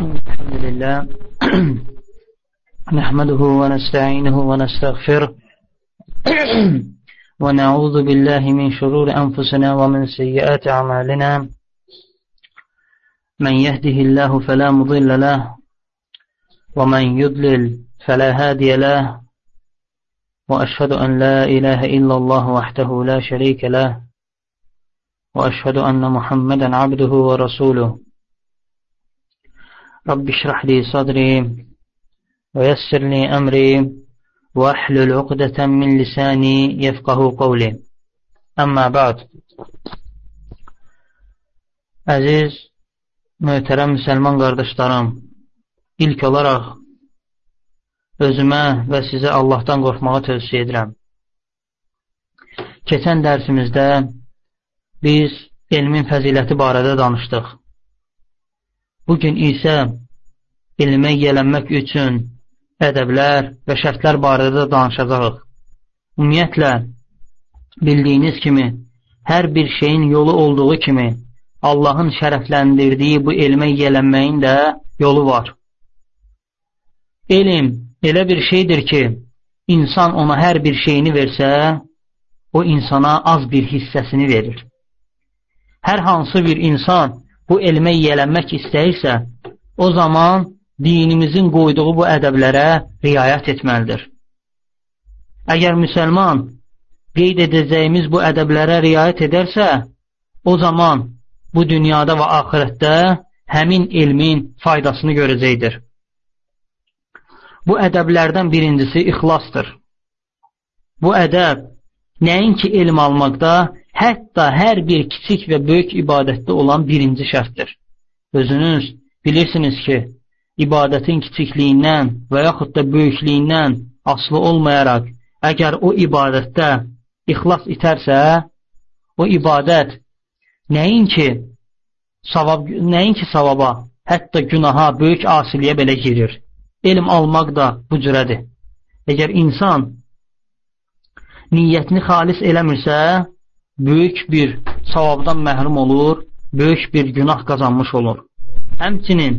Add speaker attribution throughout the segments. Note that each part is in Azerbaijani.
Speaker 1: الحمد لله نحمده ونستعينه ونستغفره ونعوذ بالله من شرور أنفسنا ومن سيئات أعمالنا من يهده الله فلا مضل له ومن يضلل فلا هادي له وأشهد أن لا إله إلا الله وحده لا شريك له وأشهد أن محمدا عبده ورسوله رب اشرح لي صدري ويسر لي أمري واحلل عقدة من لساني يفقه قولي أما بعد. Əziz, möhtərəm müsəlman qardaşlarım, ilk olaraq özümə və sizə Allahdan qorxmağı tövsiyə edirəm. Keçən dərsimizdə biz elmin fəziləti barədə danışdıq. Bugün isə elmə yiyələnmək üçün ədəblər və şərtlər barədə danışacağıq. Ümumiyyətlə, bildiyiniz kimi, hər bir şeyin yolu olduğu kimi, Allahın şərəfləndirdiyi bu elmə yiyələnməyin də yolu var. Elm elə bir şeydir ki, insan ona hər bir şeyini versə, o insana az bir hissəsini verir. Hər hansı bir insan bu elmə yiyələnmək istəyirsə, o zaman dinimizin qoyduğu bu ədəblərə riayət etməlidir. Əgər müsəlman qeyd edəcəyimiz bu ədəblərə riayət edərsə, o zaman bu dünyada və axirətdə həmin elmin faydasını görəcəkdir. Bu ədəblərdən birincisi ixlasdır. Bu ədəb nəinki elm almaqda, hətta hər bir kiçik və böyük ibadətdə olan birinci şərtdir. Özünüz bilirsiniz ki, ibadətin kiçikliyindən və yaxud da böyüklüyündən asılı olmayaraq, əgər o ibadətdə ixlas itərsə, o ibadət nəinki savaba, hətta günaha, böyük asiliyə belə girir. Elm almaq da bu cürədir. Əgər insan niyyətini xalis eləmirsə, böyük bir savabdan məhrum olur, böyük bir günah qazanmış olur. Həmçinin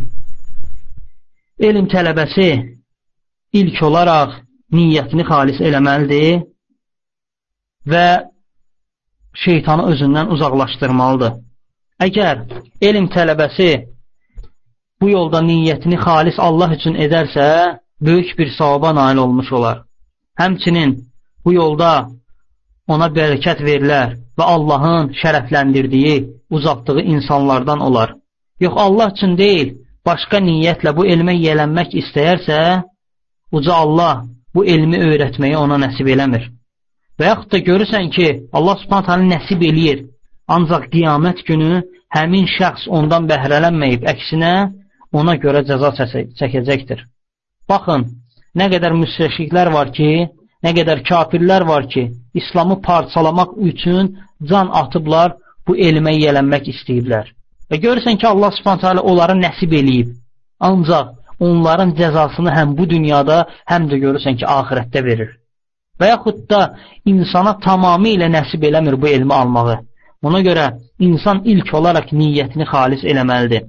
Speaker 1: elm tələbəsi ilk olaraq niyyətini xalis eləməlidir və şeytanı özündən uzaqlaşdırmalıdır. Əgər elm tələbəsi bu yolda niyyətini xalis Allah üçün edərsə, böyük bir savaba nail olmuş olar. Həmçinin bu yolda ona bərəkət verilər və Allahın şərəfləndirdiyi, uzatdığı insanlardan olar. Yox, Allah üçün deyil, başqa niyyətlə bu elmə yiyələnmək istəyərsə, uca Allah bu elmi öyrətməyi ona nəsib eləmir. Və yaxud da görürsən ki, Allah Subhanahu taala nəsib eləyir, ancaq qiyamət günü həmin şəxs ondan bəhrələnməyib, əksinə ona görə cəza çəkəcəkdir. Baxın, nə qədər müstəşriklər var ki, nə qədər kafirlər var ki, İslamı parçalamaq üçün can atıblar, bu elmə yiyələnmək istəyiblər. Və görürsən ki, Allah Subhanahu taala onları nəsib eləyib. Ancaq onların cəzasını həm bu dünyada, həm də görürsən ki, axirətdə verir. Və yaxud da insana tamamilə nəsib eləmir bu elmi almağı. Ona görə insan ilk olaraq niyyətini xalis eləməlidir.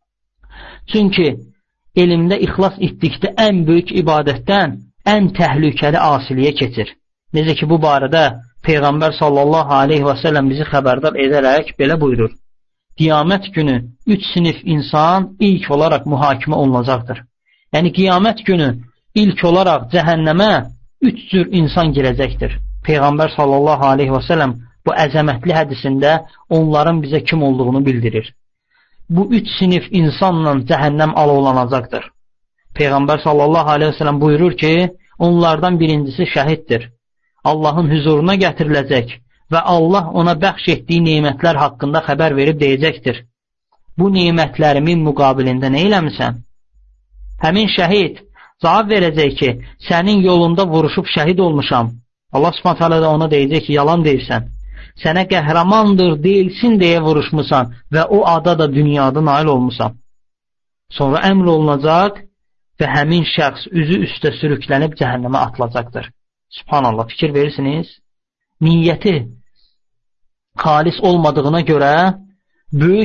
Speaker 1: Çünki elmdə ixlas etdikdə ən böyük ibadətdən ən təhlükəli asiliyə keçir. Necə ki, bu barədə Peyğəmbər sallallahu aleyhi və səlləm bizi xəbərdar edərək belə buyurur. Qiyamət günü 3 sinif insan ilk olaraq mühakimə olunacaqdır. Yəni, qiyamət günü ilk olaraq cəhənnəmə 3 cür insan girəcəkdir. Peyğəmbər sallallahu aleyhi və səlləm bu əzəmətli hədisində onların bizə kim olduğunu bildirir. Bu 3 sinif insanla cəhənnəm alovlanacaqdır. Peyğəmbər sallallahu aleyhi və səlləm buyurur ki, onlardan birincisi şəhiddir. Allahın hüzuruna gətiriləcək və Allah ona bəxş etdiyi nemətlər haqqında xəbər verib deyəcəkdir. Bu nemətlərimin müqabilində nə eləmirsən? Həmin şəhid cavab verəcək ki, sənin yolunda vuruşub şəhid olmuşam. Allah Subhanahu taala da ona deyəcək ki, yalan deyirsən. Sənə qəhrəmandır deyilsin deyə vuruşmusan və o ada da dünyada nail olmusan. Sonra əmr olunacaq və həmin şəxs üzü üstə sürüklənib cəhənnəmə atılacaqdır. Subhanallah, fikir verirsiniz? Niyyəti xalis olmadığına görə böyük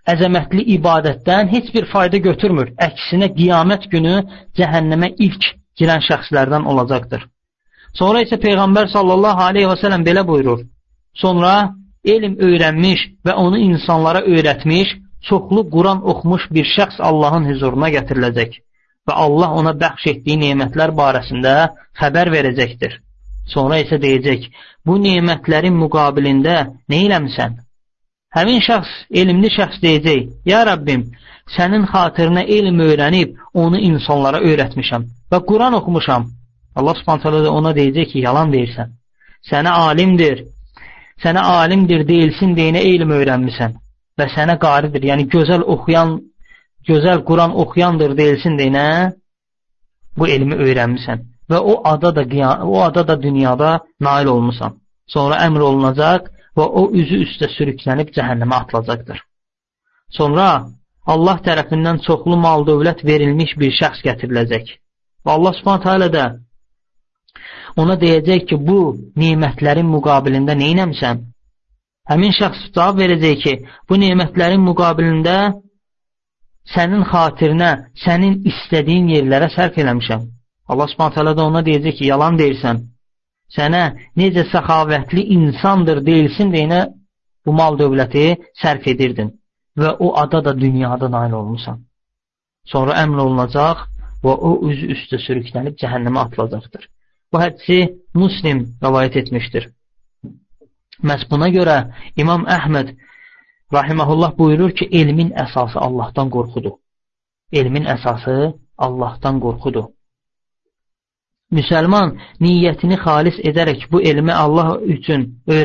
Speaker 1: əzəmətli ibadətdən heç bir fayda götürmür. Əksinə qiyamət günü cəhənnəmə ilk girən şəxslərdən olacaqdır. Sonra isə Peyğəmbər sallallahu aleyhi və sələm belə buyurur. Sonra elm öyrənmiş və onu insanlara öyrətmiş, çoxlu Quran oxumuş bir şəxs Allahın huzuruna gətiriləcək və Allah ona bəxş etdiyi nemətlər barəsində xəbər verəcəkdir. Sonra isə deyəcək, bu nemətlərin müqabilində nə eləmisən? Həmin şəxs, elmli şəxs deyəcək, ya Rəbbim, sənin xatirinə elm öyrənib, onu insanlara öyrətmişəm və Quran oxumuşam. Allah Subhanahu taala da ona deyəcək ki, yalan deyirsən. Sənə alimdir deyilsin deyinə elm öyrənmisən və sənə qaridir, yəni gözəl Quran oxuyandır deyilsin deyinə bu elmi öyrənmisən və o ada da dünyada nail olmusan. Sonra əmr olunacaq və o üzü üstə sürüklənib cəhənnəmə atılacaqdır. Sonra Allah tərəfindən çoxlu mal dövlət verilmiş bir şəxs gətiriləcək və Allah Subhanahu taala da ona deyəcək ki, bu nemətlərin müqabilində nə etmisən? Həmin şəxs cavab verəcək ki, bu nemətlərin müqabilində sənin xatirinə, sənin istədiyin yerlərə sərf eləmişəm. Allah Subhanahu taala da ona deyəcək ki, yalan deyirsən. Sənə necə səxavətli insandır deyilsin deyinə bu mal dövləti sərf edirdin və o ada da dünyada nail olmusan. Sonra əmr olunacaq və o üzü üstə sürüklənib cəhənnəmə atılacaqdır. Bu hədisi Müslim rəvayət etmişdir. Məhz buna görə İmam Əhməd rahiməhullah buyurur ki, elmin əsası Allahdan qorxudur. Elmin əsası Allahdan qorxudur. Müsəlman niyyətini xalis edərək bu elmi Allah üçün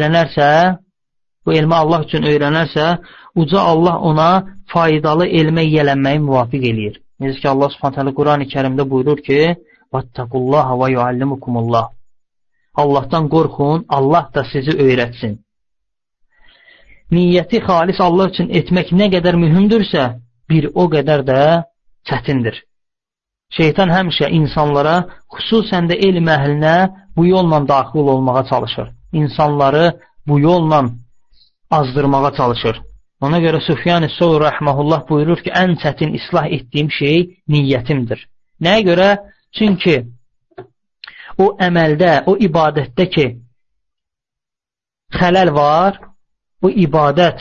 Speaker 1: öyrənərsə, uca Allah ona faydalı elmə yiyələnməyi müvafiq eləyir. Necə ki, Allah Subhanahu taala Qurani Kərimdə buyurur ki, "Vattaqullaha və yuallimukumullah." Allahdan qorxun, Allah da sizi öyrətsin. Niyyəti xalis Allah üçün etmək nə qədər mühümdürsə, bir o qədər də çətindir. Şeytan həmişə insanlara, xüsusən də elm əhlinə bu yolla daxil olmağa çalışır. İnsanları bu yolla azdırmağa çalışır. Ona görə Süfyan-ı Səvri rəhməhullah buyurur ki, ən çətin islah etdiyim şey niyyətimdir. Nəyə görə? Çünki o əməldə, o ibadətdə ki, xələl var, o ibadət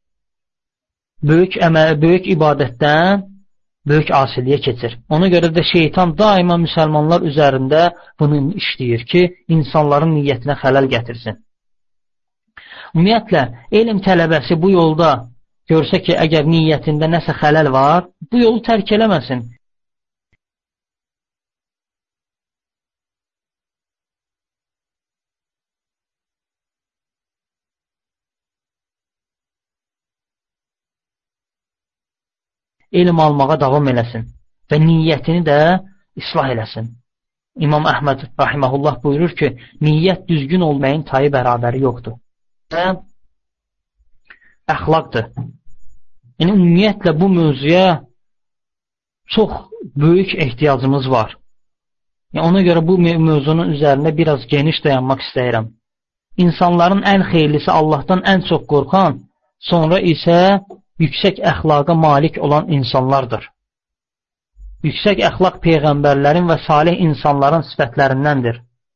Speaker 1: böyük ibadətdən böyük asiliyə keçir. Ona görə də şeytan daima müsəlmanlar üzərində bunu işləyir ki, insanların niyyətinə xələl gətirsin. Ümumiyyətlə, elm tələbəsi bu yolda görsə ki, əgər niyyətində nəsə xələl var, bu yolu tərk eləməsin. Elm almağa davam eləsin və niyyətini də islah eləsin. İmam Əhməd rahiməhullah buyurur ki, niyyət düzgün olmayın tayı bərabəri yoxdur. Və əxlaqdır. Yəni, ümumiyyətlə bu mövzuya çox böyük ehtiyacımız var. Yəni, ona görə bu mövzunun üzərində biraz geniş dayanmaq istəyirəm. İnsanların ən xeyirlisi Allahdan ən çox qorxan, sonra isə yüksək əxlaqa malik olan insanlardır. Yüksək əxlaq peyğəmbərlərin və salih insanların sifətlərindəndir.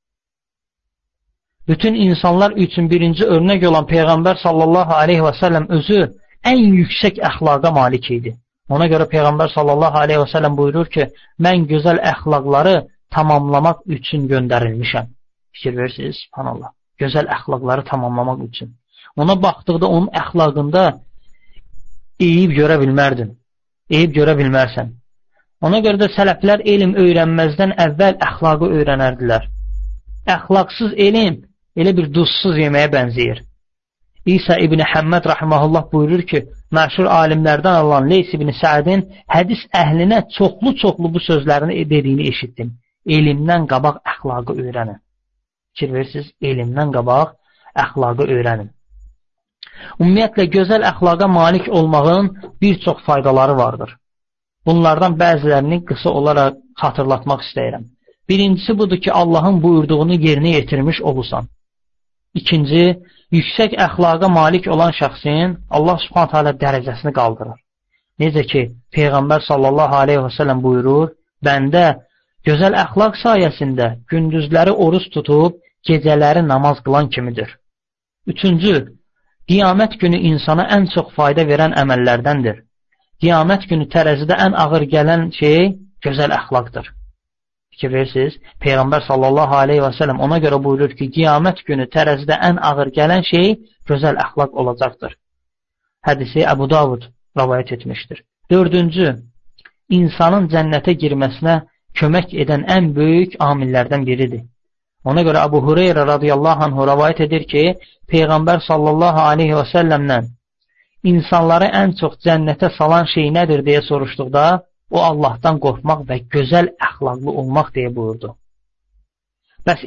Speaker 1: Bütün insanlar üçün birinci örnək olan Peyğəmbər sallallahu aleyhi və səlləm özü ən yüksək əxlaqa malik idi. Ona görə Peyğəmbər sallallahu aleyhi və səlləm buyurur ki, mən gözəl əxlaqları tamamlamaq üçün göndərilmişəm. Fikir verirsiniz, subhanallah. Gözəl əxlaqları tamamlamaq üçün. Ona baxdıqda onun əxlaqında eyib görə bilmərdin. Eyib görə bilmərsən. Ona görə də sələflər elm öyrənməzdən əvvəl əxlaqı öyrənərdilər. Əxlaqsız elm elə bir duzsuz yeməyə bənzəyir. İsa ibn Həmməd rahiməhullah buyurur ki, məşhur alimlərdən olan Leys ibn Səədin hədis əhlinə çoxlu bu sözlərini dediyini eşitdim. Elmdən qabaq əxlaqı öyrənin. Fikir verirsiniz, elmdən qabaq əxlaqı öyrənin. Ümumiyyətlə, gözəl əxlaqa malik olmağın bir çox faydaları vardır. Bunlardan bəzilərini qısa olaraq xatırlatmaq istəyirəm. Birincisi budur ki, Allahın buyurduğunu yerinə yetirmiş olursan. İkinci, yüksək əxlaqa malik olan şəxsin Allah subhanahu teala dərəcəsini qaldırır. Necə ki, Peyğəmbər sallallahu aleyhi və səlləm buyurur, bəndə gözəl əxlaq sayəsində gündüzləri oruç tutub, gecələri namaz qılan kimidir. Üçüncü, qiyamət günü insana ən çox fayda verən əməllərdəndir. Qiyamət günü tərəzidə ən ağır gələn şey gözəl əxlaqdır. Fikir verirsiniz, Peyğəmbər sallallahu aleyhi və səlləm ona görə buyurur ki, qiyamət günü tərəzidə ən ağır gələn şey gözəl əxlaq olacaqdır. Hədisi Əbu Davud rəvayət etmişdir. Dördüncü, insanın cənnətə girməsinə kömək edən ən böyük amillərdən biridir. Ona görə Əbu Hüreyrə radiyallahu anhu rəvayət edir ki, Peyğəmbər sallallahu aleyhi və səlləmdən insanları ən çox cənnətə salan şey nədir deyə soruşduqda, o Allahdan qorxmaq və gözəl əxlaqlı olmaq deyə buyurdu. Bəs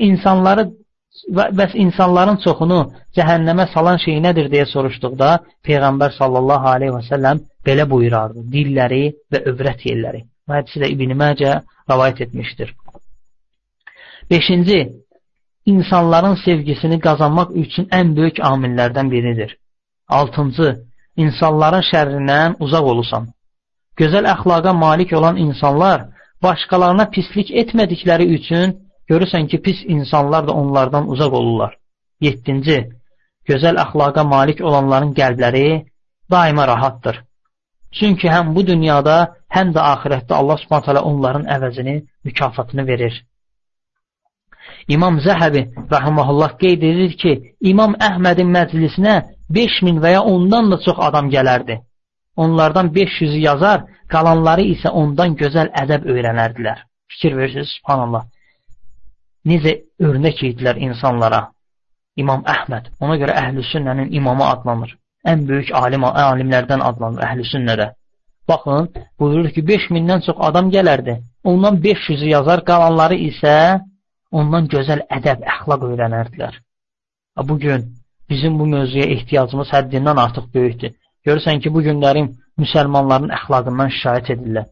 Speaker 1: insanların çoxunu cəhənnəmə salan şey nədir deyə soruşduqda, Peyğəmbər sallallahu aleyhi və səlləm belə buyurardı, dilləri və övrət yerləri. Bu hədisi də İbn Məcə rəvayət etmişdir. Beşinci, insanların sevgisini qazanmaq üçün ən böyük amillərdən biridir. Altıncı, insanların şərrindən uzaq olursan. Gözəl əxlaqa malik olan insanlar başqalarına pislik etmədikləri üçün görürsən ki, pis insanlar da onlardan uzaq olurlar. Yeddinci, gözəl əxlaqa malik olanların qəlbləri daima rahatdır. Çünki həm bu dünyada, həm də axirətdə Allah subhanahu teala onların əvəzini, mükafatını verir. İmam Zəhəbi rahimehullah qeyd edir ki, İmam Əhmədin məclisinə 5000 və ya ondan da çox adam gələrdi. Onlardan 500'ü yazar, qalanları isə ondan gözəl ədəb öyrənərdilər. Fikir verirsiniz, subhanallah. Necə örnək idilər insanlara? İmam Əhməd, ona görə Əhl-i Sünnənin imamı adlanır. Ən böyük alimlərdən adlanır Əhl-i Sünnədə. Baxın, buyurur ki, 5000'dən çox adam gələrdi. Ondan 500'ü yazar, qalanları isə ondan gözəl ədəb, əxlaq öyrənərdilər. Bugün bizim bu mövzuya ehtiyacımız həddindən artıq böyükdür. Görürsən ki, bu günlərin müsəlmanların əxlaqından şikayət edirlər.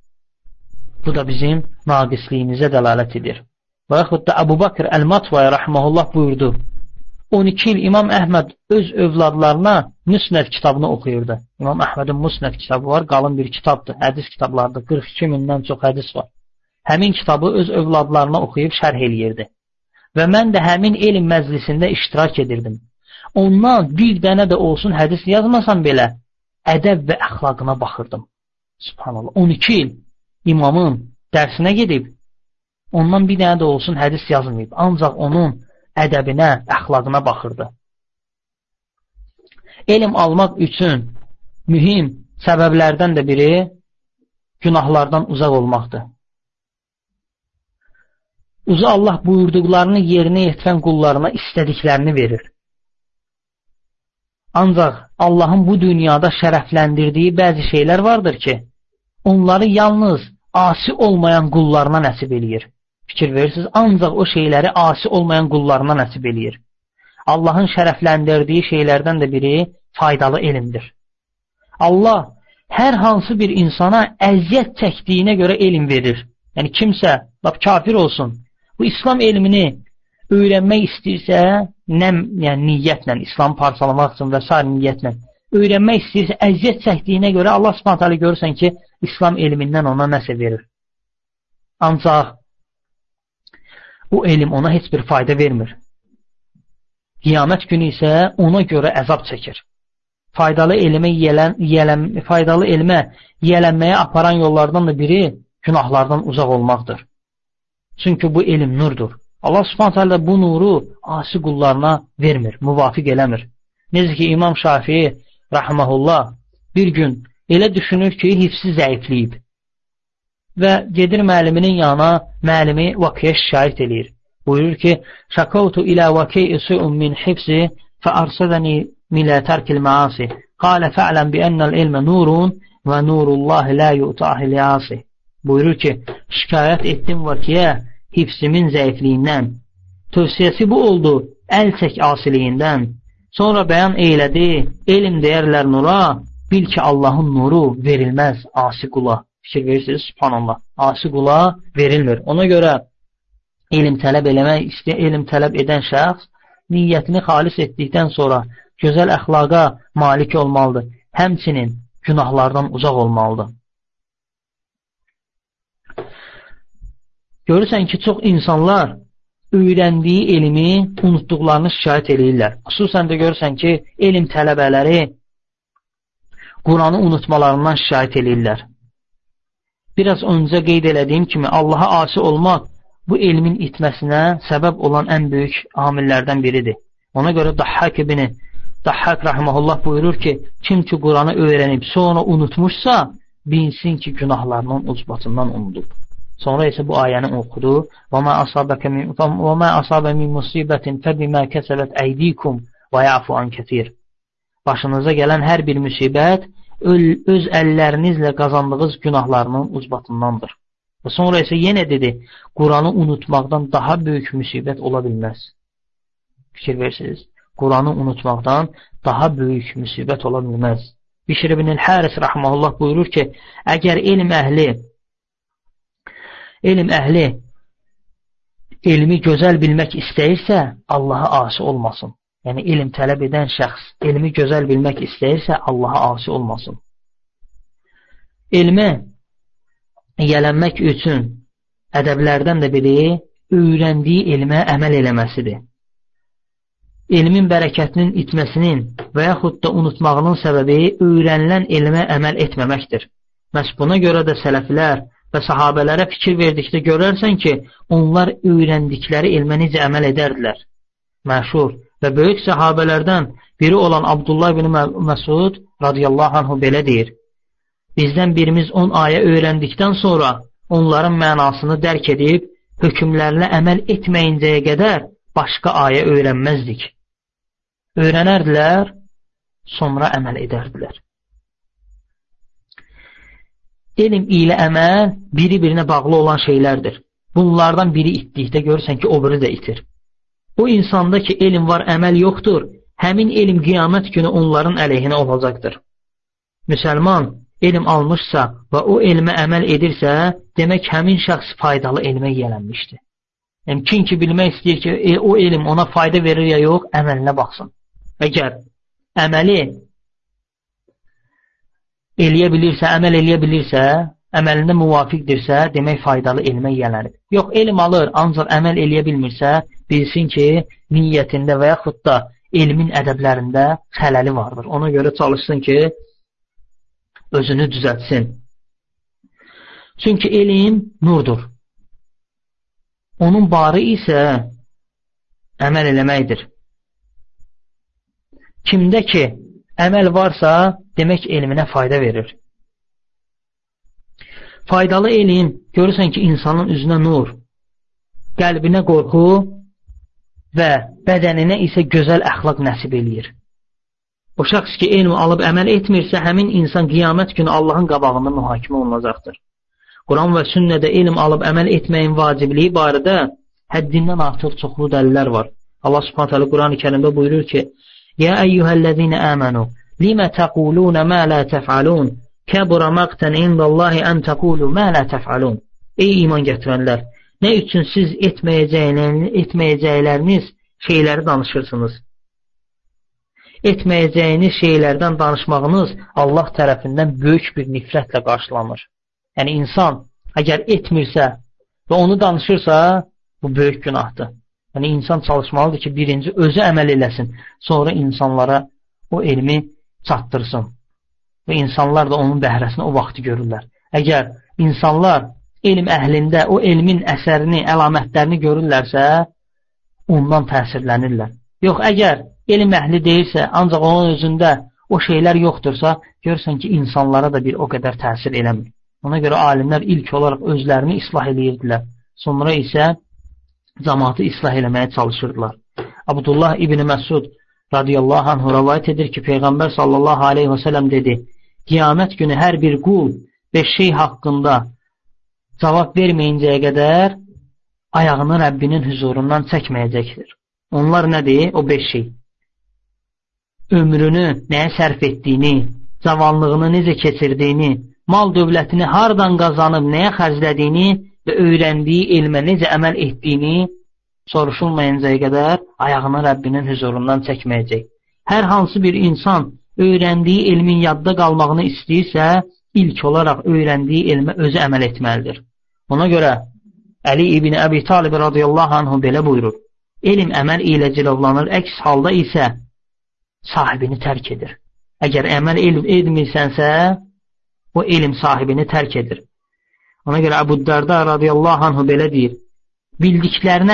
Speaker 1: Bu da bizim naqisliyimizə dəlalət edir. Və yaxud da Əbu Bakr Əl-Matvaya rahmehullah buyurdu. 12 il İmam Əhməd öz övladlarına Müsnəd kitabını oxuyurdu. İmam Əhmədin Müsnəd kitabı var, qalın bir kitabdır, hədis kitablardır, 42.000'dən çox hədis var. Həmin kitabı öz övladlarına oxuyub şərh eləyirdi. Və mən də həmin elm məclisində iştirak edirdim. Ondan bir dənə də olsun hədis yazmasam belə, ədəb və əxlaqına baxırdım. Subhanallah, 12 il imamın dərsinə gedib, ondan bir dənə də olsun hədis yazmayıb. Ancaq onun ədəbinə, əxlaqına baxırdı. Elm almaq üçün mühüm səbəblərdən də biri günahlardan uzaq olmaqdır. Uca Allah buyurduqlarını yerinə yetirən qullarına istədiklərini verir. Ancaq Allahın bu dünyada şərəfləndirdiyi bəzi şeylər vardır ki, onları yalnız asi olmayan qullarına nəsib eləyir. Fikir verirsiniz, ancaq o şeyləri asi olmayan qullarına nəsib eləyir. Allahın şərəfləndirdiyi şeylərdən də biri faydalı elmdir. Allah hər hansı bir insana əziyyət çəkdiyinə görə elm verir. Yəni kimsə, kafir olsun, bu İslam elmini öyrənmək istəyirsə, yəni niyyətlə, İslamı parçalamaq üçün və s. niyyətlə öyrənmək istəyirsə, əziyyət çəkdiyinə görə Allah subhanahu teala görürsən ki, İslam elmindən ona nəsə verir. Ancaq bu elm ona heç bir fayda vermir. Qiyamət günü isə ona görə əzab çəkir. Faydalı elmə yiyələnməyə aparan yollardan da biri günahlardan uzaq olmaqdır. Çünki bu elm nurdur. Allah subhanahu teala bu nuru asi qullarına vermir, müvafiq eləmir. Necə ki, İmam Şafii rahmehullah bir gün elə düşünür ki, hifsi zəifləyib və gedir müəlliminin yanına, müəllimi Vakiyə şikayət eləyir. Buyurur ki, şakavtu ilə Vakiyə su'un min hifsi fəarsadəni milə tərkil məasi qalə fə'ləm bi'ennəl ilmə nurun və nurullahi lə yu'tahi li'asi. Buyurur ki, şikayət etdim Vakiyə hifsimin zəifliyindən. Tövsiyəsi bu oldu, əl çək asiliyindən. Sonra bəyan eylədi, elm deyərlər nura, bil ki Allahın nuru verilməz asi qula. Fikir verirsiniz, subhanallah. Asi qula verilmir. Ona görə elm tələb edən şəxs niyyətini xalis etdikdən sonra gözəl əxlaqa malik olmalıdır. Həmçinin günahlardan uzaq olmalıdır. Görürsən ki, çox insanlar öyrəndiyi elmi unutduqlarını şikayət edirlər. Xüsusən də görürsən ki, elm tələbələri Quranı unutmalarından şikayət edirlər. Biraz öncə qeyd elədiyim kimi, Allaha asi olmaq bu elmin itməsinə səbəb olan ən böyük amillərdən biridir. Ona görə Dahhak rahimehullah buyurur ki, kim ki Quranı öyrənib sonra unutmuşsa, bilsin ki günahlarının ucbatından unudub. Sonra isə bu ayəni oxudu. وَمَا أَصَابَ مِنْ مُصِيبَةٍ فَبِمَا كَسَبَتْ أَيْدِيكُمْ وَيَعْفُ عَنْ كَثِيرٍ. Başınıza gələn hər bir müsibət öz əllərinizlə qazandığınız günahlarının ucbatındandır. Və sonra isə yenə dedi, Quranı unutmaqdan daha böyük müsibət ola bilməz. Fikir versiniz. Quranı unutmaqdan daha böyük müsibət ola bilməz. Bişr ibn el-Haris rahimehullah buyurur ki, əgər elm əhli elmi gözəl bilmək istəyirsə, Allaha asi olmasın. Yəni, elm tələb edən şəxs elmi gözəl bilmək istəyirsə, Allaha asi olmasın. Elmə yiyələnmək üçün ədəblərdən də biri öyrəndiyi elmə əməl eləməsidir. Elmin bərəkətinin itməsinin və yaxud da unutmağının səbəbi öyrənilən elmə əməl etməməkdir. Məhz buna görə də sələflər və sahabələrə fikir verdikdə görərsən ki, onlar öyrəndikləri elmə necə əməl edərdilər. Məşhur və böyük sahabələrdən biri olan Abdullah ibn Məsud radiyallahu anhu belə deyir. Bizdən birimiz 10 ayə öyrəndikdən sonra onların mənasını dərk edib, hökmlərlə əməl etməyincəyə qədər başqa ayə öyrənməzdik. Öyrənərdilər, sonra əməl edərdilər. Elm ilə əməl biri-birinə bağlı olan şeylərdir. Bunlardan biri itdikdə görürsən ki, o biri də itir. O insanda ki, elm var, əməl yoxdur, həmin elm qiyamət günü onların əleyhinə olacaqdır. Müsəlman elm almışsa və o elmə əməl edirsə, demək həmin şəxs faydalı elmə yiyələnmişdir. Yəni, kim ki bilmək istəyir ki, o elm ona fayda verir ya yox, əməlinə baxsın. Əgər əməli eləyə bilirsə, əməl eləyə bilirsə, əməlində müvafiqdirsə, demək faydalı elmə yiyələnir. Yox, elm alır, ancaq əməl eləyə bilmirsə, bilsin ki, niyyətində və yaxud da elmin ədəblərində xələli vardır. Ona görə çalışsın ki, özünü düzəltsin. Çünki elm nurdur. Onun barı isə əməl eləməkdir. Kimdə ki, əməl varsa, demək elminə fayda verir. Faydalı elm, görürsən ki, insanın üzünə nur, qəlbinə qorxu və bədəninə isə gözəl əxlaq nəsib eləyir. O şəxs ki, elm alıb əməl etmirsə, həmin insan qiyamət günü Allahın qabağında mühakimə olunacaqdır. Quran və sünnədə elm alıb əməl etməyin vacibliyi barədə həddindən artıq çoxlu dəlillər var. Allah Subhanahu taala Quran-ı Kərimdə buyurur ki: "Ya eyyuhellezine amanu, lima taqulun ma la tef'alun? Kabura maqtan indallahi an taqulu ma la tef'alun." Ey iman gətirənlər, nə üçün siz etməyəcəkləriniz şeyləri danışırsınız? Etməyəcəyiniz şeylərdən danışmağınız Allah tərəfindən böyük bir nifrətlə qarşılanır. Yəni, insan əgər etmirsə və onu danışırsa, bu böyük günahdır. Yəni, insan çalışmalıdır ki, birinci özü əməl eləsin, sonra insanlara o elmi çatdırsın. Və insanlar da onun bəhrəsini o vaxtı görürlər. Əgər insanlar elm əhlində o elmin əsərini, əlamətlərini görürlərsə, ondan təsirlənirlər. Yox, əgər elm əhli deyirsə, ancaq onun özündə o şeylər yoxdursa, görürsən ki, insanlara da bir o qədər təsir eləmir. Ona görə alimlər ilk olaraq özlərini islah edirdilər. Sonra isə cəmaatı islah eləməyə çalışırdılar. Abdullah ibn Məsud radiyallahu anhu rəvayət edir ki, Peyğəmbər sallallahu aleyhi və sələm dedi: qiyamət günü hər bir qul 5 şey haqqında cavab verməyincəyə qədər ayağını Rəbbinin huzurundan çəkməyəcəkdir. Onlar nədir? O 5 şey. Ömrünü nəyə sərf etdiyini, cavanlığını necə keçirdiyini, mal dövlətini hardan qazanıb nəyə xərclədiyini və öyrəndiyi elmə necə əməl etdiyini soruşulmayıncaya qədər ayağını Rəbbinin huzurundan çəkməyəcək. Hər hansı bir insan öyrəndiyi elmin yadda qalmağını istəyirsə, ilk olaraq öyrəndiyi elmə özü əməl etməlidir. Ona görə Əli ibn Əbi Talib radiyallahu anhu belə buyurur: elm əməl ilə cilovlanır, əks halda isə sahibini tərk edir. Əgər əməl etmirsənsə, o elm sahibini tərk edir. Ona görə Əbu Dərda radiyallahu anhu belə deyir: bildiklərinə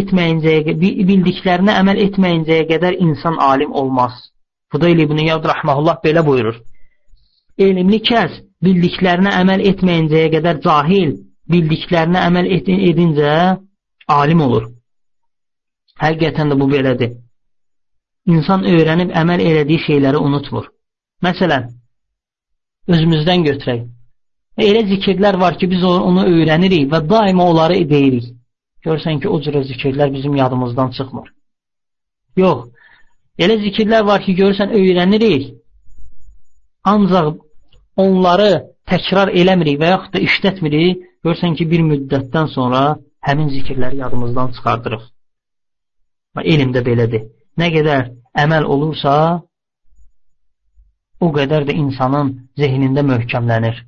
Speaker 1: əməl etməyincəyə qədər insan alim olmaz. Fudayl ibn İyad rahmehullah belə buyurur: elmli kəs bildiklərinə əməl etməyincəyə qədər cahil, bildiklərinə əməl edincə alim olur. Həqiqətən də bu belədir. İnsan öyrənib əməl elədiyi şeyləri unutmur. Məsələn, özümüzdən götürək. Elə zikirlər var ki, biz onu öyrənirik və daima onları deyirik. Görsən ki, o cürə zikirlər bizim yadımızdan çıxmır. Yox, elə zikirlər var ki, görsən öyrənirik, ancaq onları təkrar eləmirik və yaxud da işlətmirik, görsən ki, bir müddətdən sonra həmin zikirləri yadımızdan çıxardırıq. Elm də belədir. Nə qədər əməl olursa, o qədər də insanın zehnində möhkəmlənir.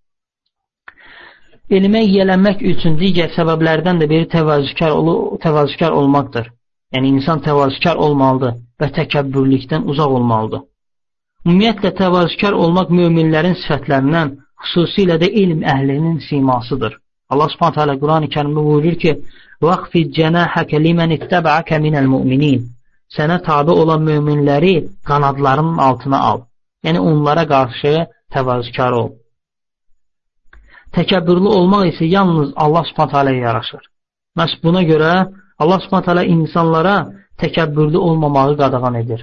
Speaker 1: Elmə yiyələnmək üçün digər səbəblərdən də biri təvazükar olmaqdır. Yəni, insan təvazükar olmalıdır və təkəbbürlükdən uzaq olmalıdır. Ümumiyyətlə, təvazükar olmaq möminlərin sifətlərindən, xüsusilə də elm əhlinin simasıdır. Allah Subhanahu taala Quran-ı Kərimdə buyurur ki: "Vaqfid cenahaka limen ittaba'aka minel mu'minin." Sənə tabe olan möminləri qanadlarının altına al. Yəni, onlara qarşı təvazükar ol. Təkəbbürlü olmaq isə yalnız Allah Subhanahu taala yaraşır. Məhz buna görə Allah Subhanahu taala insanlara təkəbbürlü olmamağı qadağan edir.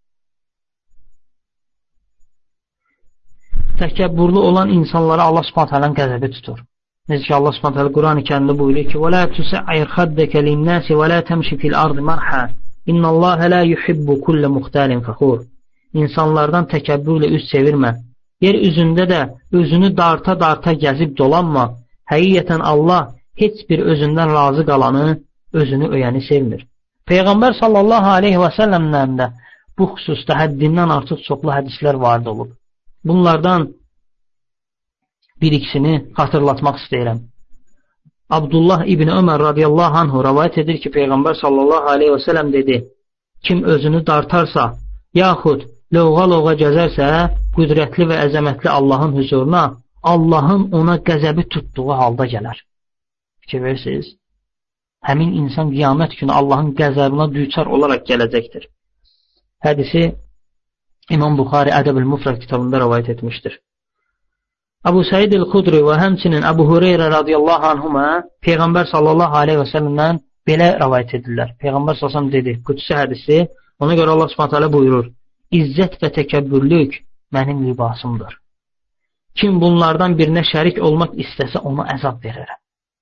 Speaker 1: Təkəbbürlü olan insanlara Allah Subhanahu taala'nın qəzəbi tutur. Necə ki, Allah Subhanahu taala Quran-ı Kərimdə buyurur ki: "Və la tus'ir xaddaka lin-nasi və la tamshi fil-ardı marha. İnnallaha la yuhibbu kulla muxtalin fakhur." İnsanlardan təkəbbürlə üz çevirmə. Yer üzündə də özünü darta-darta gəzib dolanma. Həqiqətən Allah heç bir özündən razı qalanı, özünü öyəni sevmir. Peyğəmbər sallallahu aleyhi və səlləmdən də bu xüsusda həddindən artıq çoxlu hədislər varid olub. Bunlardan bir ikisini xatırlatmaq istəyirəm. Abdullah ibn Ömər radiyallahu anhu rəvayət edir ki, Peyğəmbər sallallahu aleyhi və səlləm dedi: kim özünü dartarsa, yaxud lovğa-lovğa gəzərsə, qüdrətli və əzəmətli Allahın huzuruna, Allahın ona qəzəbi tutduğu halda gələr. Fikir verirsiniz? Həmin insan qiyamət günü Allahın qəzəbına düçar olaraq gələcəkdir. Hədisi İmam Buxari Ədəb-ül-Mufrad kitabında rəvayət etmişdir. Əbu Səid el-Xudri və həmçinin Əbu Hüreyrə radiyallahu anhuma Peyğəmbər sallallahu aleyhi və səlləmdən belə rəvayət edirlər. Peyğəmbər sallallahu aleyhi və səlləm dedi, qudsi hədisi, ona görə Allah subhanahu teala buyurur: İzzət və təkəbbürlük mənim libasımdır. Kim bunlardan birinə şərik olmaq istəsə ona əzab verərəm.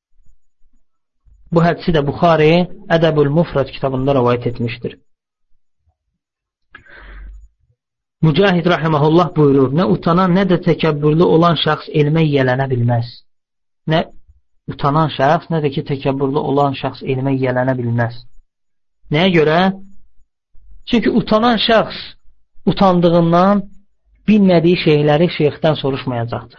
Speaker 1: Bu hədisi də Buxari Ədəb-ül-Mufrad kitabında rəvayət etmişdir. Mücahid rahiməhullah buyurur: nə utanan, nə də təkəbbürlü olan şəxs elmə yiyələnə bilməz. Nə utanan şəxs, nə də ki təkəbbürlü olan şəxs elmə yiyələnə bilməz. Nəyə görə? Çünki utanan şəxs utandığından bilmədiyi şeyləri şeyxdən soruşmayacaqdır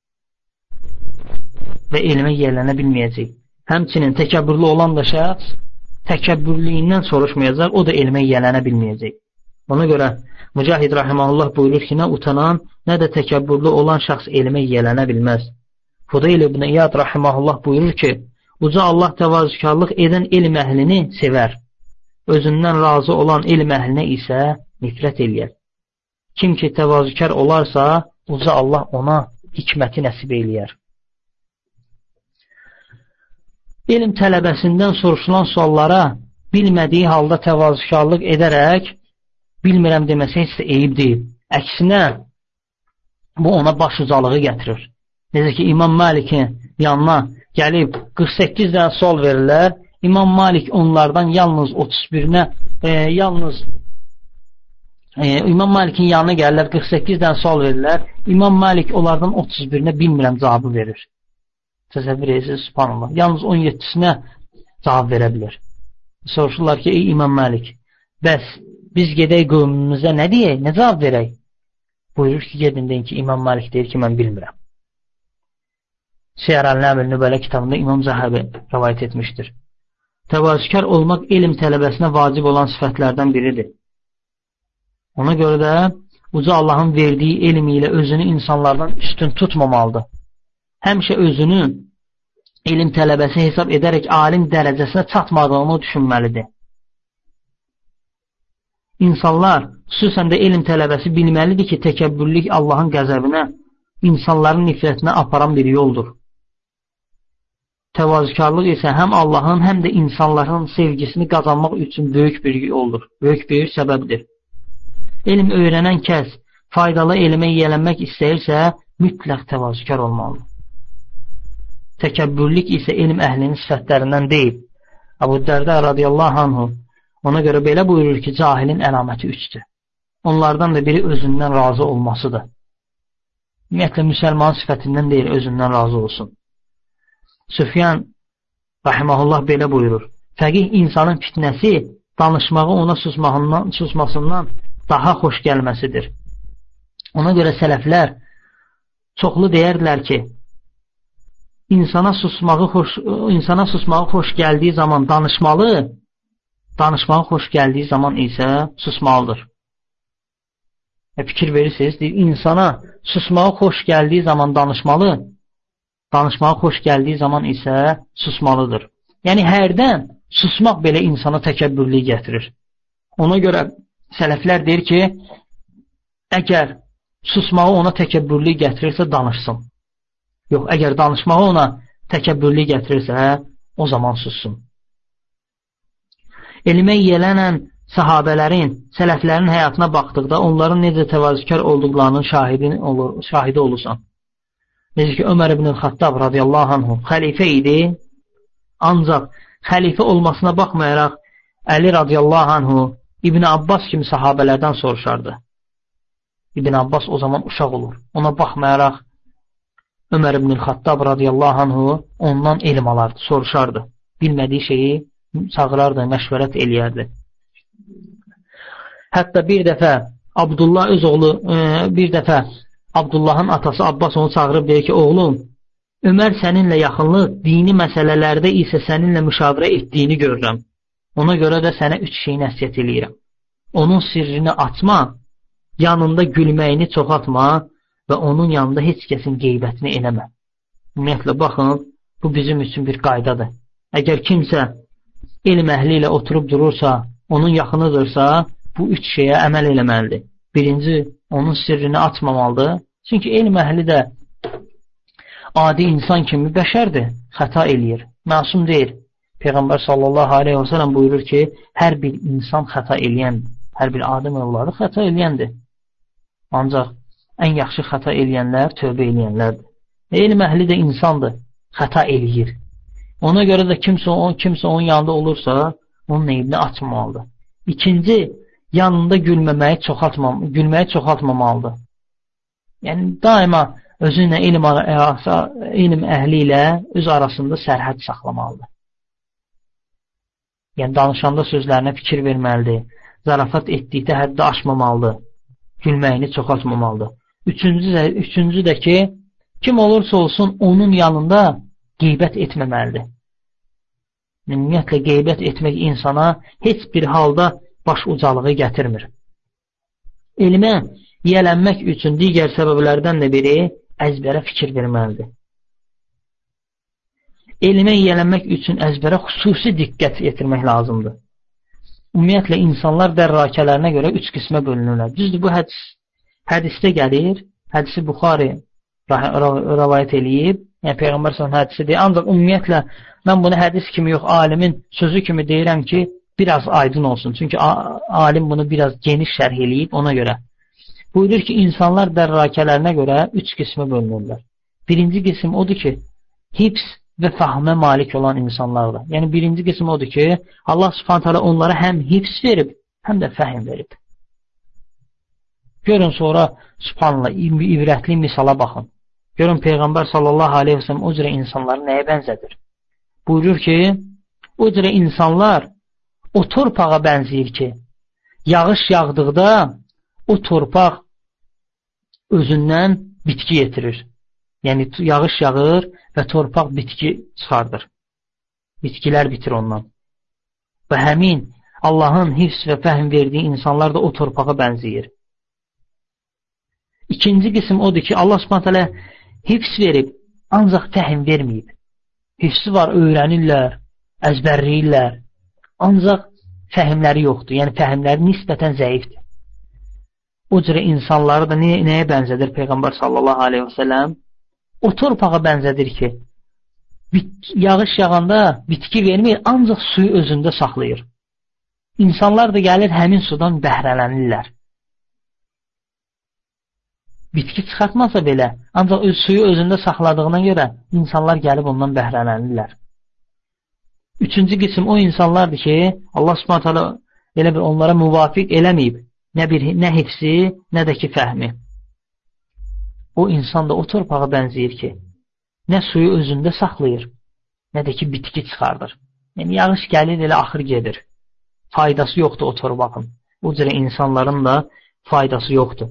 Speaker 1: və elmə yiyələnə bilməyəcək. Həmçinin təkəbbürlü olan da şəxs təkəbbürlüyündən soruşmayacaq, o da elmə yiyələnə bilməyəcək. Ona görə Mücahid rahiməhullah buyurur ki, nə utanan, nə də təkəbbürlü olan şəxs elmə yiyələnə bilməz. Fudayl ibn İyad rahiməhullah buyurur ki, uca Allah təvazükarlıq edən elm əhlini sevər, özündən razı olan elm əhlinə isə nifrət eləyər. Kim ki təvazükar olarsa, uca Allah ona hikməti nəsib eləyər. Elm tələbəsindən soruşulan suallara bilmədiyi halda təvazükarlıq edərək bilmirəm deməsə heç də eyib deyil. Əksinə, bu ona baş ucalığı gətirir. Necə ki, İmam Malikin yanına gəlib 48 dənə sual verirlər. İmam Malik onlardan yalnız 31-nə İmam Malikin yanına gəlirlər, 48 dənə sual verirlər. İmam Malik onlardan 31-nə bilmirəm cavabı verir. Təsəvvür edirsiniz, subhanallah. Yalnız 17-sinə cavab verə bilir. Soruşurlar ki, ey İmam Məlik, bəs biz gedək qövmümüzə nə deyək, nə cavab verək? Buyurur ki, gedin deyin ki, İmam Məlik deyir ki, mən bilmirəm. Siyar Əl-Nəmil Nübələ kitabında İmam Zəhəbi rəvayət etmişdir. Təvazükar olmaq elm tələbəsinə vacib olan sifətlərdən biridir. Ona görə də uca Allahın verdiyi elm ilə özünü insanlardan üstün tutmamalıdır. Həmişə özünü elm tələbəsi hesab edərək alim dərəcəsinə çatmadığını düşünməlidir. İnsanlar, xüsusən də elm tələbəsi bilməlidir ki, təkəbbürlük Allahın qəzəbinə, insanların nifrətinə aparan bir yoldur. Təvazükarlıq isə həm Allahın, həm də insanların sevgisini qazanmaq üçün böyük bir yoldur, böyük bir səbəbdir. Elm öyrənən kəs faydalı elmə yiyələnmək istəyirsə, mütləq təvazükar olmalıdır. Təkəbbürlük isə elm əhlinin sifətlərindən deyil. Əbu Dərdə radiyallahu anhu ona görə belə buyurur ki, cahilin əlaməti üçdür. Onlardan da biri özündən razı olmasıdır. Ümumiyyətlə, müsəlman sifətindən deyil, özündən razı olsun. Süfyan rahiməhullah belə buyurur. Fəqih insanın fitnəsi danışmağı ona susmasından daha xoş gəlməsidir. Ona görə sələflər çoxlu deyərdilər ki, insana susmağı xoş gəldiyi zaman danışmalı, danışmağı xoş gəldiyi zaman isə susmalıdır. Fikir verirsiniz, deyir, insana susmağı xoş gəldiyi zaman danışmalı, danışmağı xoş gəldiyi zaman isə susmalıdır. Yəni, hərdən susmaq belə insana təkəbbürlük gətirir. Ona görə sələflər deyir ki, əgər susmağı ona təkəbbürlük gətirirsə, danışsın. Yox, əgər danışmağı ona təkəbbürlük gətirirsə, o zaman sussun. Elmə yiyələnən sahabələrin, sələflərin həyatına baxdıqda onların necə təvazükar olduqlarının şahidi olursan. Necə ki, Ömər ibn Xattab radiyallahu anhu xəlifə idi, ancaq xəlifə olmasına baxmayaraq Əli radiyallahu anhu İbn Abbas kimi sahabələrdən soruşardı. İbn Abbas o zaman uşaq olur. Ona baxmayaraq Ömər ibn Xattab radiyallahu anhu ondan elm alardı, soruşardı. Bilmədiyi şeyi çağırardı, məşvərət eləyərdi. Hətta bir dəfə Abdullahın atası Abbas onu çağırıb deyir ki, oğlum, Ömər səninlə yaxınlıq, dini məsələlərdə isə səninlə müşavirə etdiyini görürəm. Ona görə də sənə 3 şeyi nəsiyyət eləyirəm. Onun sirrini açma, yanında gülməyini çoxaltma və onun yanında heç kəsin qeybətini eləmə. Ümumiyyətlə, baxın, bu bizim üçün bir qaydadır. Əgər kimsə elm əhli ilə oturub durursa, onun yaxınıdırsa, bu 3 şeyə əməl eləməlidir. Birinci, onun sirrini açmamalıdır. Çünki elm əhli də adi insan kimi bəşərdir, xəta eləyir, məsum deyil. Peyğəmbər sallallahu aleyhi və sələm buyurur ki, hər bir insan xəta eləyəndir, hər bir Adəm övladı xəta eləyəndir. Ancaq ən yaxşı xəta eləyənlər tövbə eləyənlərdir. Elm əhli də insandır, xəta eləyir. Ona görə də kimsə onun yanında olursa, onun eybini açmamalıdır. İkinci, yanında gülməyi çoxaltmamalıdır. Yəni, daima özünlə elm əhli ilə öz arasında sərhəd saxlamalıdır. Yəni, danışanda sözlərinə fikir verməlidir, zarafat etdikdə həddə aşmamalıdır, gülməyini çoxaltmamalıdır. Üçüncü də ki, kim olursa olsun onun yanında qeybət etməməlidir. Ümumiyyətlə, qeybət etmək insana heç bir halda baş ucalığı gətirmir. Elmə yiyələnmək üçün digər səbəblərdən də biri əzbərə fikir verməlidir. Elmə yiyələnmək üçün əzbərə xüsusi diqqət yetirmək lazımdır. Ümumiyyətlə, insanlar dərrakələrinə görə 3 qismə bölünürlər. Düzdür, bu hədisdə gəlir, hədisi Buxari rəvayət eləyib, yəni Peyğəmbər sallallahu hədisidir. Ancaq ümumiyyətlə, mən bunu hədis kimi yox, alimin sözü kimi deyirəm ki, biraz aydın olsun. Çünki alim bunu biraz geniş şərh eləyib, ona görə. Buyurur ki, insanlar dərrakələrinə görə 3 qismə bölünürlər. Birinci qism odur ki, hifz və fəhmə malik olan insanlardır. Yəni, birinci qism odur ki, Allah subhanət hələ onlara həm hifz verib, həm də fəhm verib. Görün sonra, subhanallah, ibrətli misala baxın. Görün, Peyğəmbər sallallahu aleyhi və sələm o cürə insanları nəyə bənzədir? Buyurur ki, o cürə insanlar o torpağa bənzəyir ki, yağış yağdıqda o torpaq özündən bitki yetirir. Yəni, yağış yağır və torpaq bitki çıxardır. Bitkilər bitir ondan. Və həmin Allahın hifz və fəhm verdiyi insanlar da o torpağa bənzəyir. İkinci qism odur ki, Allah Subhanahu hifz verib, ancaq fəhm verməyib. Hifzi var, öyrənirlər, əzbərləyirlər, ancaq fəhmləri yoxdur. Yəni, fəhmləri nisbətən zəifdir. O cürə insanları da nəyə bənzədir Peyğəmbər sallallahu aleyhi və səlləm? O torpağa bənzədir ki, yağış yağanda bitki vermir, ancaq suyu özündə saxlayır. İnsanlar da gəlir, həmin sudan bəhrələnirlər. Bitki çıxartmasa belə, ancaq suyu özündə saxladığına görə insanlar gəlib ondan bəhrələnirlər. Üçüncü qism o insanlardır ki, Allah Subhanahu taala elə bir onlara müvafiq eləməyib. Nə hifzi, nə də ki fəhmi. O insan da o torpağa bənzəyir ki, nə suyu özündə saxlayır, nə də ki bitki çıxardır. Yəni, yağış gəlir, elə axır gedir. Faydası yoxdur o torpağın. O cürə insanların da faydası yoxdur.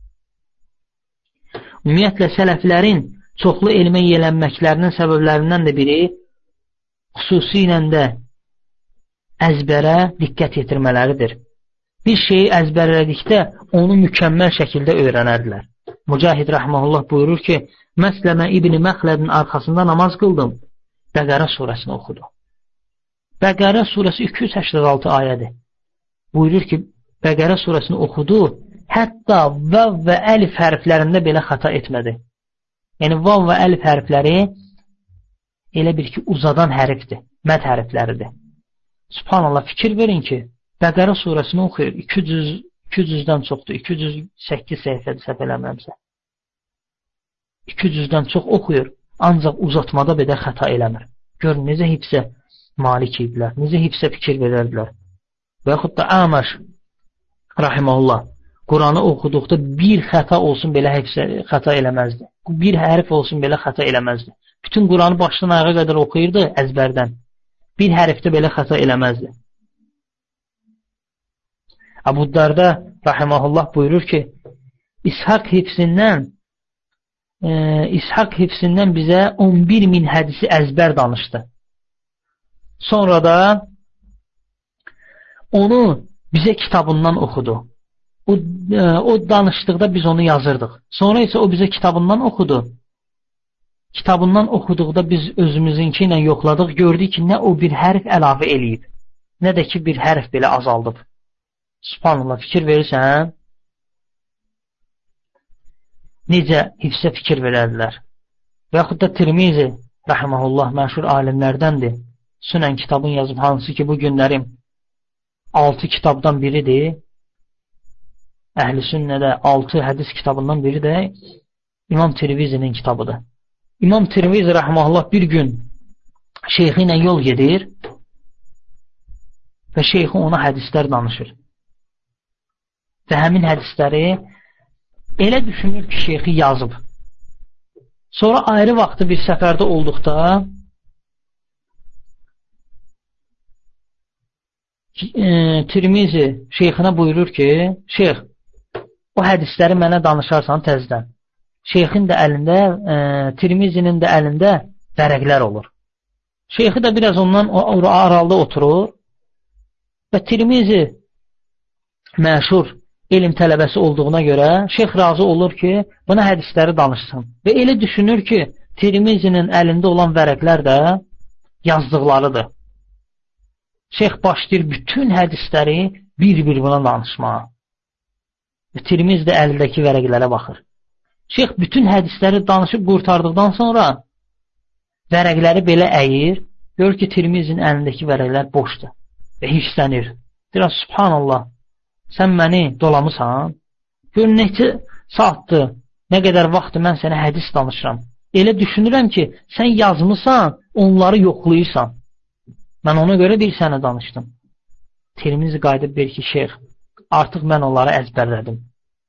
Speaker 1: Ümumiyyətlə, sələflərin çoxlu elmə yiyələnməklərinin səbəblərindən də biri, xüsusilə də əzbərə diqqət yetirmələridir. Bir şeyi əzbərlədikdə onu mükəmməl şəkildə öyrənərlər. Mücahid rəhməhullah buyurur ki, Məsləmə İbn-i Məxlədin arxasında namaz qıldım. Bəqərə surəsini oxudu. Bəqərə surəsi 286 ayədir. Buyurur ki, Bəqərə surəsini oxudu, hətta vav və əlif hərflərində belə xəta etmədi. Yəni, vav və əlif hərfləri elə bir ki, uzadan hərfdir, məd hərfləridir. Subhanallah, fikir verin ki, Bəqərə surəsini oxuyur, 200-dən çoxdur, 208 səhifədir, səhv eləmirəmsə. 200-dən çox oxuyur, ancaq uzatmada belə xəta eləmir. Görün, necə hifzə malik idilər, necə hifzə fikir verərdilər. Və yaxud da Əməş, rahiməhullah, Quranı oxuduqda bir xəta olsun belə xəta eləməzdi. Bir hərf olsun belə xəta eləməzdi. Bütün Quranı başdan ayağa qədər oxuyurdu əzbərdən. Bir hərfdə belə xəta eləməzdi. Əbu Dərdə rahiməhullah buyurur ki, İshaq hifzindən bizə 11.000 hədisi əzbər danışdı. Sonra da onu bizə kitabından oxudu. O danışdıqda biz onu yazırdıq. Sonra isə o bizə kitabından oxudu. Kitabından oxuduqda biz özümüzünki ilə yoxladıq. Gördük ki, nə o bir hərf əlavə eləyib, nə də ki bir hərf belə azaldıb. Subhanallah, fikir verirsən, necə hifzə fikir verərdilər. Və yaxud da Tirmizi, rəhməhullah, məşhur alimlərdəndir. Sünən kitabın yazıb, hansı ki bu günlərim 6 kitabdan biridir. Əhl-i Sünnədə 6 hədis kitabından biri də İmam Tirmizinin kitabıdır. İmam Tirmizi rəhməhullah bir gün şeyxi ilə yol gedir və şeyxi ona hədislər danışır. Və həmin hədisləri elə düşünür ki, şeyxi yazıb. Sonra ayrı vaxtı bir səfərdə olduqda Tirmizi şeyxinə buyurur ki, şeyx, o hədisləri mənə danışarsan təzdən. Şeyxin də əlində, Tirmizinin də əlində vərəqlər olur. Şeyxi də biraz ondan aralıda oturur və Tirmizi məşhur elm tələbəsi olduğuna görə şeyx razı olur ki, buna hədisləri danışsın. Və elə düşünür ki, Tirmizinin əlində olan vərəqlər də yazdıqlarıdır. Şeyx başlayır bütün hədisləri bir-bir buna danışmağa. Və Tirmiz də əlindəki vərəqlərə baxır. Şeyx bütün hədisləri danışıb qurtardıqdan sonra vərəqləri belə əyir, görür ki, Tirmizin əlindəki vərəqlər boşdur və hissənir. Deyir, subhanallah, sən məni dolamısan, gör neçə saatdır, nə qədər vaxtdır mən sənə hədis danışıram. Elə düşünürəm ki, sən yazmısan, onları yoxlayırsan. Mən ona görə bir sənə danışdım. Tirmizi qayıdıb bir ki, şeyx, artıq mən onları əzbərlədim.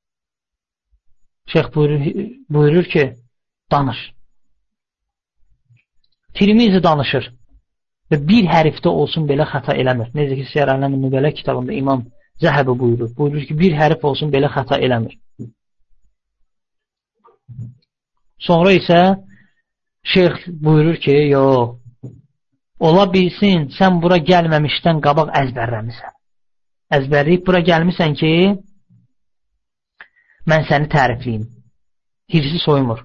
Speaker 1: Şeyx buyurur ki, danış. Tirmizi danışır. və bir hərfdə olsun belə xəta eləmir. Necə ki, Siyar Ələmin Nübələ kitabında İmam Zəhəbi buyurur. Buyurur ki, bir hərf olsun belə xəta eləmir. Sonra isə şeyx buyurur ki, yox, ola bilsin, sən bura gəlməmişdən qabaq əzbərləmisən. Əzbərləyib bura gəlmişsən ki, mən səni tərifliyim. Hirsi soymur.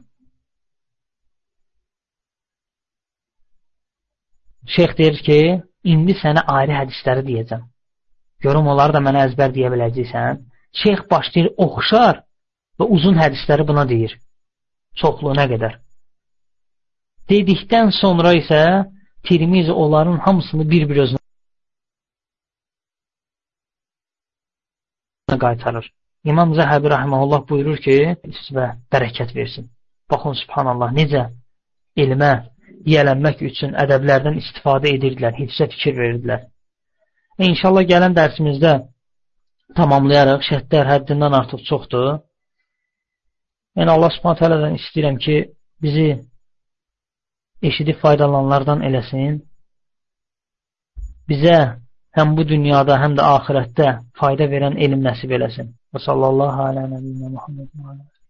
Speaker 1: Şeyx deyir ki, indi sənə ayrı hədisləri deyəcəm. Görüm, onları da mənə əzbər deyə biləcəksən. Şeyx başlayır, oxşar və uzun hədisləri buna deyir. Çoxluğuna qədər. Dedikdən sonra isə Tirmizi onların hamısını bir-bir özünə qaytarır. İmam Zəhəbi rəhməhullah buyurur ki, sizə bərəkət versin. Baxın, subhanallah, necə elmə yiyələnmək üçün ədəblərdən istifadə edirdilər, hifzə fikir verirdilər. İnşallah gələn dərsimizdə tamamlayaraq, şərtlər həddindən artıq çoxdur. Yəni, Allah subhanət hələdən istəyirəm ki, bizi eşidib faydalananlardan eləsin. Bizə həm bu dünyada, həm də axirətdə fayda verən elm nəsib eləsin. Və sallallahu alə nəbiyyina Muhammed.